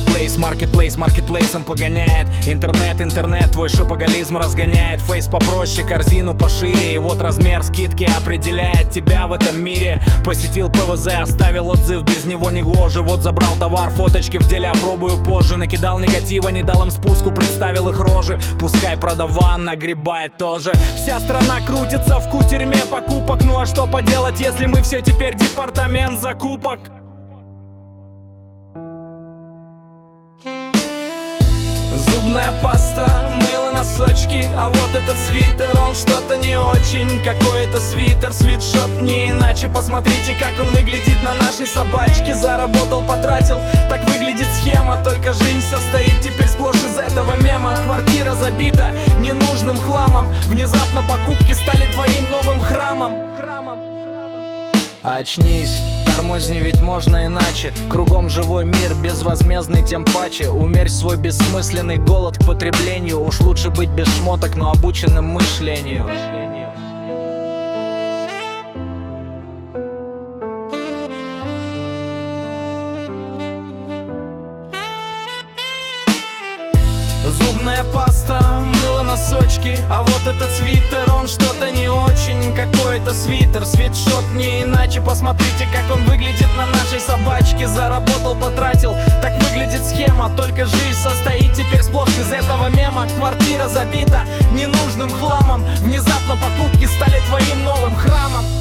маркетплейсом погоняет. Интернет, твой шопоголизм разгоняет. Фейс попроще, корзину пошире, и вот размер скидки определяет тебя в этом мире. Посетил ПВЗ, оставил отзыв, без него не гоже. Вот забрал товар, фоточки в деле опробую позже. Накидал негатива, не дал им спуску, представил их рожи. Пускай продаван нагребает тоже. Вся страна крутится в кутерьме покупок. Ну а что поделать, если мы все теперь департамент закупок? Зубная паста, мыло, носочки. А вот этот свитер, он что-то не очень. Какой-то свитер, свитшот, не иначе. Посмотрите, как он выглядит на нашей собачке. Заработал, потратил, так выглядит схема. Только жизнь состоит теперь сплошь из этого мема. Квартира забита ненужным хламом. Внезапно покупки стали твоим новым храмом. Очнись, тормозни, ведь можно иначе. Кругом живой мир, безвозмездный тем паче. Умерь свой бессмысленный голод к потреблению. Уж лучше быть без шмоток, но обученным мышлению. Зубная паста, мыло, носочки. А вот этот свитер, он что-то не очень. Какой-то свитер, свитшот, не иначе. Посмотрите, как он выглядит на нашей собачке. Заработал, потратил, так выглядит схема. Только жизнь состоит теперь сплошь из этого мема. Квартира забита ненужным хламом. Внезапно покупки стали твоим новым храмом.